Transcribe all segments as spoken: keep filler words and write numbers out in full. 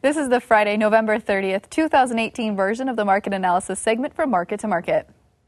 This is the Friday, November thirtieth, two thousand eighteen version of the Market Analysis segment from Market to Market.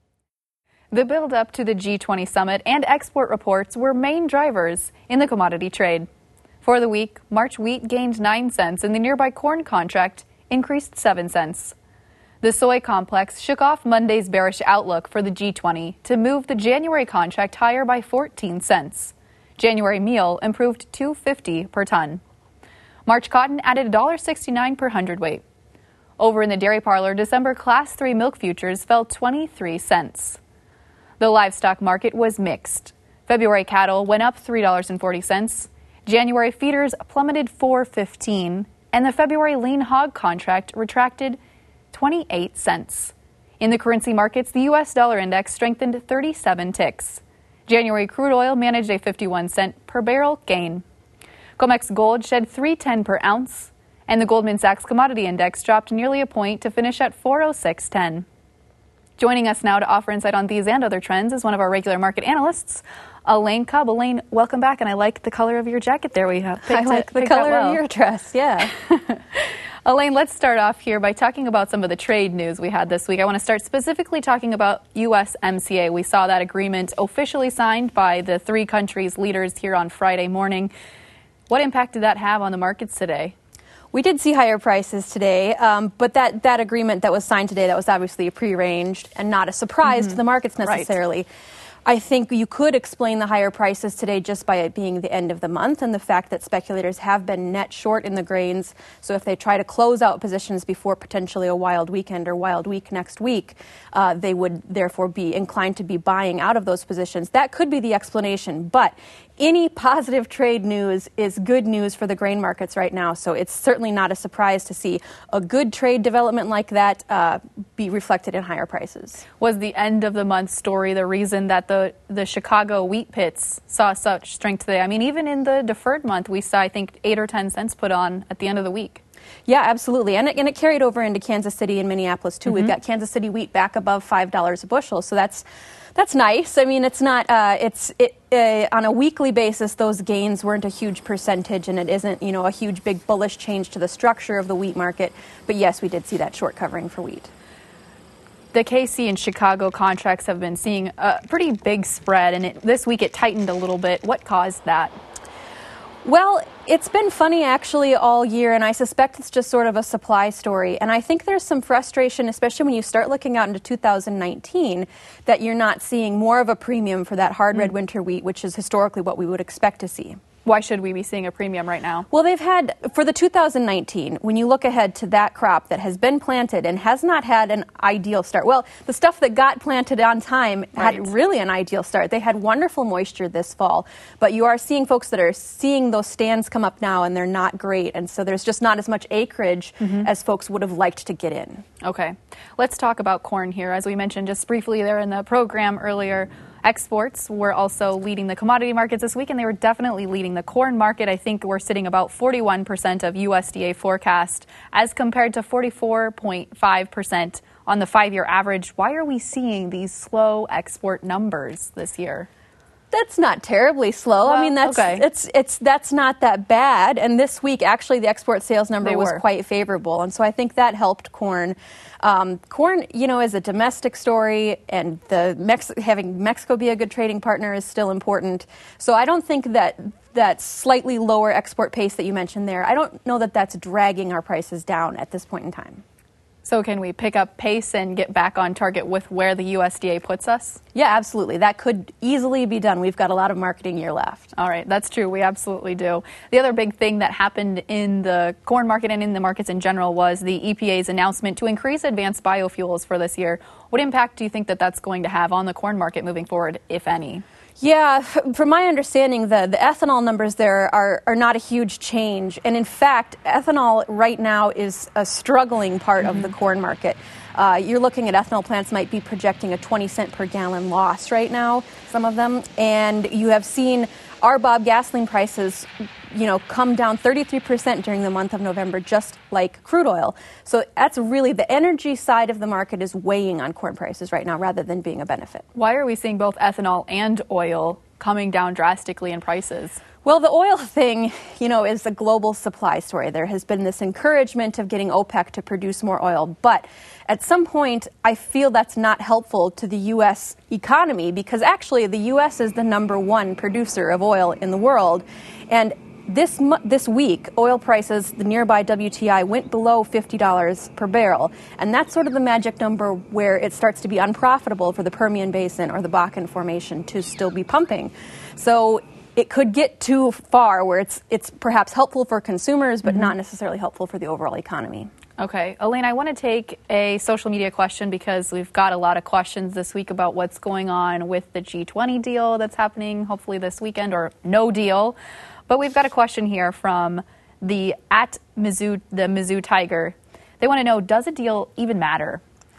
The build-up to the G twenty summit and export reports were main drivers in the commodity trade. For the week, March wheat gained nine cents and the nearby corn contract increased seven cents. The soy complex shook off Monday's bearish outlook for the G twenty to move the January contract higher by fourteen cents. January meal improved two fifty per ton. March cotton added one dollar sixty-nine per hundredweight. Over in the dairy parlor, December Class three milk futures fell twenty-three cents. The livestock market was mixed. February cattle went up three dollars and forty cents. January feeders plummeted four fifteen, and the February lean hog contract retracted twenty-eight cents. In the currency markets, the U S dollar index strengthened thirty-seven ticks. January crude oil managed a fifty-one cent per barrel gain. COMEX gold shed three ten per ounce, and the Goldman Sachs commodity index dropped nearly a point to finish at four oh six ten. Joining us now to offer insight on these and other trends is one of our regular market analysts, Elaine Cobb. Elaine, welcome back, and I like the color of your jacket there. We have I like it, the color well. of your dress, yeah. Elaine, let's start off here by talking about some of the trade news we had this week. I want to start specifically talking about U S M C A. We saw that agreement officially signed by the three countries' leaders here on Friday morning. What impact did that have on the markets today? We did see higher prices today, um, but that, that agreement that was signed today, that was obviously prearranged and not a surprise mm-hmm. to the markets necessarily. Right. I think you could explain the higher prices today just by it being the end of the month and the fact that speculators have been net short in the grains. So if they try to close out positions before potentially a wild weekend or wild week next week, uh, they would therefore be inclined to be buying out of those positions. That could be the explanation. But any positive trade news is good news for the grain markets right now. So it's certainly not a surprise to see a good trade development like that uh, be reflected in higher prices. Was the end of the month story the reason that the The, the Chicago wheat pits saw such strength today? I mean, even in the deferred month, we saw, I think, eight or ten cents put on at the end of the week. Yeah, absolutely. And it, and it carried over into Kansas City and Minneapolis, too. Mm-hmm. We've got Kansas City wheat back above five dollars a bushel. So that's that's nice. I mean, it's not, uh, it's it uh, on a weekly basis, those gains weren't a huge percentage, and it isn't, you know, a huge, big bullish change to the structure of the wheat market. But yes, we did see that short covering for wheat. The K C and Chicago contracts have been seeing a pretty big spread, and it, this week it tightened a little bit. What caused that? Well, it's been funny actually all year, and I suspect it's just sort of a supply story. And I think there's some frustration, especially when you start looking out into two thousand nineteen, that you're not seeing more of a premium for that hard red mm. winter wheat, which is historically what we would expect to see. Why should we be seeing a premium right now? Well, they've had, for the two thousand nineteen, when you look ahead to that crop that has been planted and has not had an ideal start. Well, the stuff that got planted on time right. had really an ideal start. They had wonderful moisture this fall, but you are seeing folks that are seeing those stands come up now, and they're not great. And so there's just not as much acreage mm-hmm. as folks would have liked to get in. Okay. Let's talk about corn here. As we mentioned just briefly there in the program earlier, exports were also leading the commodity markets this week, and they were definitely leading the corn market. I think we're sitting about forty-one percent of U S D A forecast as compared to forty-four point five percent on the five-year average. Why are we seeing these slow export numbers this year? That's not terribly slow. Well, I mean, that's okay. it's it's that's not that bad. And this week, actually, the export sales number they was were. quite favorable, and so I think that helped corn. Um, corn, you know, is a domestic story, and the Mex- having Mexico be a good trading partner is still important. So I don't think that that slightly lower export pace that you mentioned there, I don't know that that's dragging our prices down at this point in time. So can we pick up pace and get back on target with where the U S D A puts us? Yeah, absolutely. That could easily be done. We've got a lot of marketing year left. All right, that's true. We absolutely do. The other big thing that happened in the corn market and in the markets in general was the E P A's announcement to increase advanced biofuels for this year. What impact do you think that that's going to have on the corn market moving forward, if any? Yeah, from my understanding, the, the ethanol numbers there are, are not a huge change. And in fact, ethanol right now is a struggling part mm-hmm. of the corn market. Uh, you're looking at ethanol plants might be projecting a twenty cent per gallon loss right now, some of them. And you have seen R B O B gasoline prices, you know, come down thirty-three percent during the month of November, just like crude oil. So that's really the energy side of the market is weighing on corn prices right now rather than being a benefit. Why are we seeing both ethanol and oil coming down drastically in prices? Well, the oil thing, you know, is a global supply story. There has been this encouragement of getting OPEC to produce more oil, but at some point, I feel that's not helpful to the U S economy because actually the U S is the number one producer of oil in the world. And this this week, oil prices, the nearby W T I, went below fifty dollars per barrel. And that's sort of the magic number where it starts to be unprofitable for the Permian Basin or the Bakken Formation to still be pumping. So it could get too far where it's it's perhaps helpful for consumers, but mm-hmm. not necessarily helpful for the overall economy. Okay. Elaine, I want to take a social media question because we've got a lot of questions this week about what's going on with the G twenty deal that's happening hopefully this weekend, or no deal. But we've got a question here from the at Mizzou, the Mizzou Tiger. They want to know, does a deal even matter?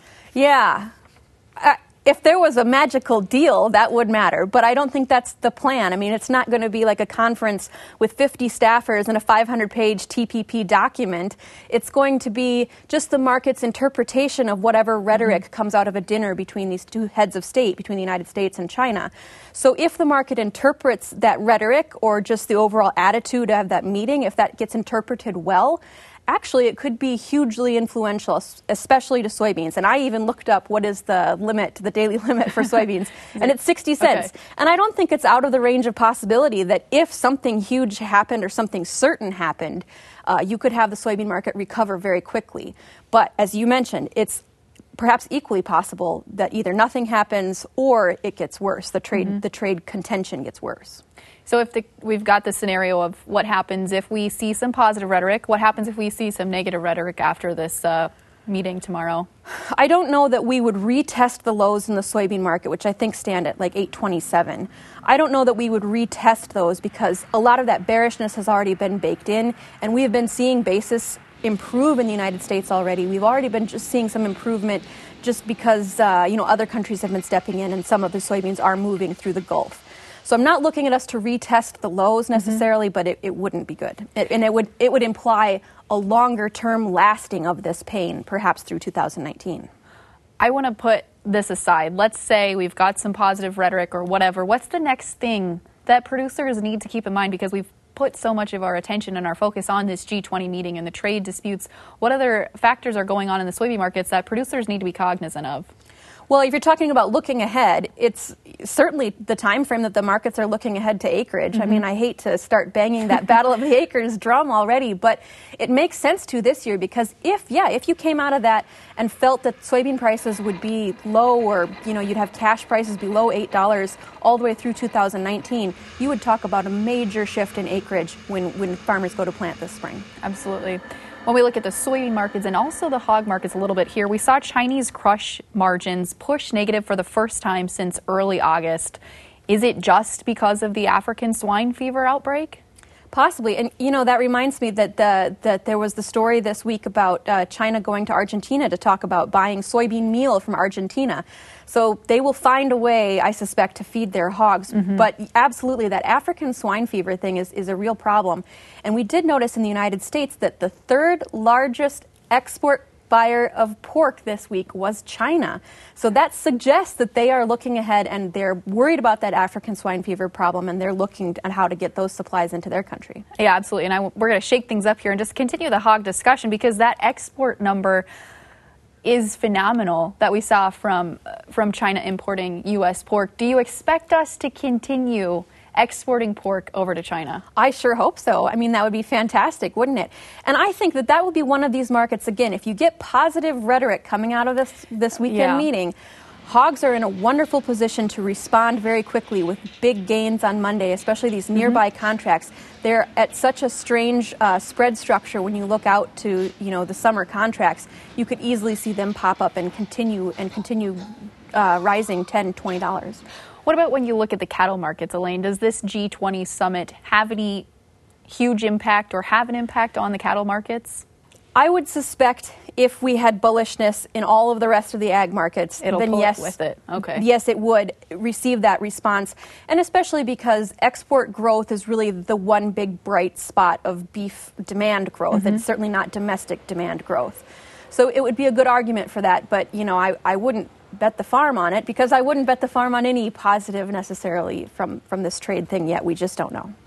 Yeah. Uh, If there was a magical deal, that would matter, but I don't think that's the plan. I mean, it's not going to be like a conference with fifty staffers and a five hundred page T P P document. It's going to be just the market's interpretation of whatever rhetoric mm-hmm. comes out of a dinner between these two heads of state, between the United States and China. So if the market interprets that rhetoric or just the overall attitude of that meeting, if that gets interpreted well, actually, it could be hugely influential, especially to soybeans. And I even looked up what is the limit, the daily limit for soybeans, and it's sixty cents. Okay. And I don't think it's out of the range of possibility that if something huge happened or something certain happened, uh, you could have the soybean market recover very quickly. But as you mentioned, it's perhaps equally possible that either nothing happens or it gets worse. The trade, mm-hmm. the trade contention gets worse. So if the, we've got the scenario of what happens if we see some positive rhetoric, what happens if we see some negative rhetoric after this uh, meeting tomorrow? I don't know that we would retest the lows in the soybean market, which I think stand at like eight twenty-seven. I don't know that we would retest those because a lot of that bearishness has already been baked in, and we have been seeing basis improve in the United States already. We've already been just seeing some improvement just because uh, you know other countries have been stepping in and some of the soybeans are moving through the Gulf. So I'm not looking at us to retest the lows necessarily, mm-hmm. but it, it wouldn't be good. It, and it would it would imply a longer term lasting of this pain, perhaps through two thousand nineteen. I want to put this aside. Let's say we've got some positive rhetoric or whatever. What's the next thing that producers need to keep in mind? Because we've put so much of our attention and our focus on this G twenty meeting and the trade disputes. What other factors are going on in the soybean markets that producers need to be cognizant of? Well, if you're talking about looking ahead, it's certainly the time frame that the markets are looking ahead to acreage. Mm-hmm. I mean, I hate to start banging that battle of the acres drum already, but it makes sense to this year because if, yeah, if you came out of that and felt that soybean prices would be low or, you know, you'd have cash prices below eight dollars all the way through two thousand nineteen, you would talk about a major shift in acreage when, when farmers go to plant this spring. Absolutely. When we look at the soybean markets and also the hog markets a little bit here, we saw Chinese crush margins push negative for the first time since early August. Is it just because of the African swine fever outbreak? Possibly. And, you know, that reminds me that the, that there was the story this week about uh, China going to Argentina to talk about buying soybean meal from Argentina. So they will find a way, I suspect, to feed their hogs. Mm-hmm. But absolutely, that African swine fever thing is, is a real problem. And we did notice in the United States that the third largest export buyer of pork this week was China. So that suggests that they are looking ahead and they're worried about that African swine fever problem and they're looking at how to get those supplies into their country. Yeah, absolutely. And I, we're going to shake things up here and just continue the hog discussion because that export number is phenomenal that we saw from uh, from China importing U S pork. Do you expect us to continue exporting pork over to China? I sure hope so. I mean, that would be fantastic, wouldn't it? And I think that that would be one of these markets, again, if you get positive rhetoric coming out of this, this weekend yeah. meeting, hogs are in a wonderful position to respond very quickly with big gains on Monday, especially these nearby mm-hmm. contracts. They're at such a strange uh, spread structure when you look out to, you know, the summer contracts. You could easily see them pop up and continue and continue uh, rising ten dollars, twenty dollars. What about when you look at the cattle markets, Elaine? Does this G twenty summit have any huge impact or have an impact on the cattle markets? I would suspect if we had bullishness in all of the rest of the ag markets, It'll then pull yes, it with it. Okay. yes, it would receive that response. And especially because export growth is really the one big bright spot of beef demand growth. Mm-hmm. It's certainly not domestic demand growth. So it would be a good argument for that. But, you know, I, I wouldn't bet the farm on it because I wouldn't bet the farm on any positive necessarily from, from this trade thing yet. We just don't know.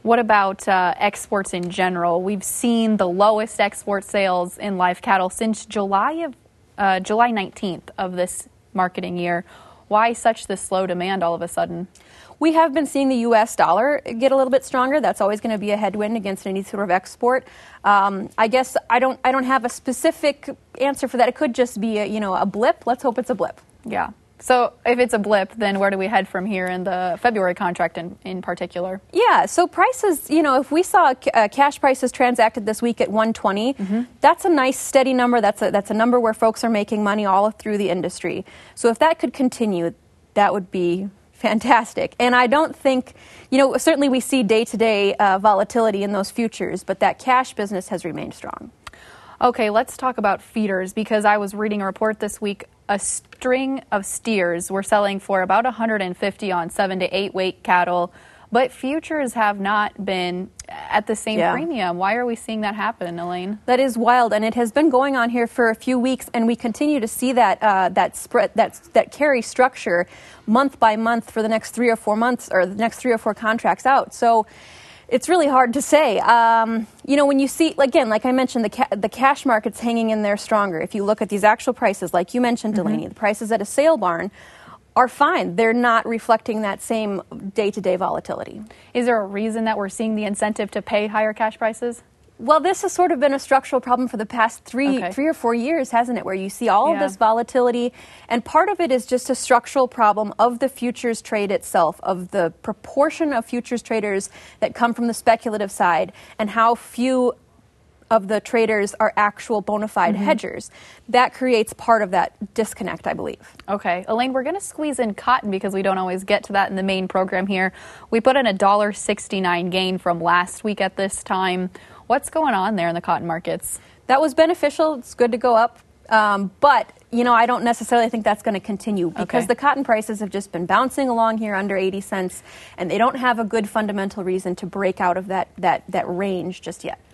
What about uh, exports in general? We've seen the lowest export sales in live cattle since July of uh, July nineteenth of this marketing year. Why such the slow demand all of a sudden? We have been seeing the U S dollar get a little bit stronger. That's always going to be a headwind against any sort of export. Um, I guess I don't I don't have a specific answer for that. It could just be a, you know, a blip. Let's hope it's a blip. Yeah. So if it's a blip, then where do we head from here in the February contract in, in particular? Yeah, so prices, you know, if we saw uh, cash prices transacted this week at one twenty, mm-hmm. that's a nice steady number. That's a, that's a number where folks are making money all through the industry. So if that could continue, that would be fantastic. And I don't think, you know, certainly we see day-to-day uh, volatility in those futures, but that cash business has remained strong. Okay, let's talk about feeders, because I was reading a report this week. A string of steers were selling for about one hundred fifty on seven to eight weight cattle, but futures have not been at the same yeah. premium. Why are we seeing that happen, Elaine? That is wild, and it has been going on here for a few weeks, and we continue to see that uh, that spread that that carry structure month by month for the next three or four months, or the next three or four contracts out. So it's really hard to say. Um, you know, when you see, again, like I mentioned, the ca- the cash market's hanging in there stronger. If you look at these actual prices, like you mentioned, mm-hmm. Delaney, the prices at a sale barn are fine. They're not reflecting that same day-to-day volatility. Is there a reason that we're seeing the incentive to pay higher cash prices? Well, this has sort of been a structural problem for the past three, okay. three or four years, hasn't it? Where you see all yeah. of this volatility, and part of it is just a structural problem of the futures trade itself, of the proportion of futures traders that come from the speculative side, and how few of the traders are actual bona fide mm-hmm. hedgers. That creates part of that disconnect, I believe. Okay. Elaine, we're going to squeeze in cotton because we don't always get to that in the main program here. We put in a one dollar sixty-nine gain from last week at this time. What's going on there in the cotton markets? That was beneficial. It's good to go up. Um, but, you know, I don't necessarily think that's going to continue because okay. the cotton prices have just been bouncing along here under eighty cents, and they don't have a good fundamental reason to break out of that, that, that range just yet.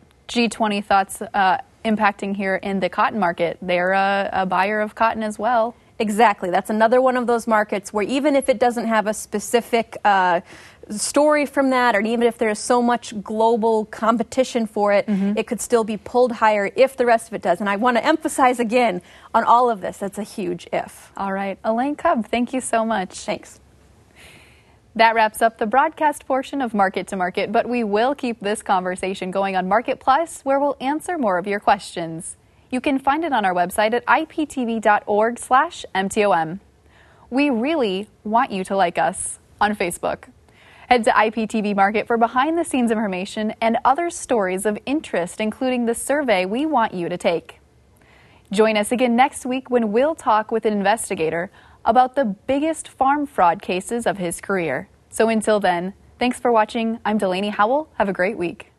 G twenty thoughts uh, impacting here in the cotton market. They're a, a buyer of cotton as well. Exactly. That's another one of those markets where even if it doesn't have a specific uh, story from that, or even if there's so much global competition for it, mm-hmm. it could still be pulled higher if the rest of it does. And I want to emphasize again on all of this, that's a huge if. All right. Elaine Cub, thank you so much. Thanks. That wraps up the broadcast portion of Market to Market, but we will keep this conversation going on Market Plus, where we'll answer more of your questions. You can find it on our website at I P T V dot org slash M T O M. We really want you to like us on Facebook. Head to I P T V Market for behind-the-scenes information and other stories of interest, including the survey we want you to take. Join us again next week when we'll talk with an investigator about the biggest farm fraud cases of his career. So until then, thanks for watching. I'm Delaney Howell. Have a great week.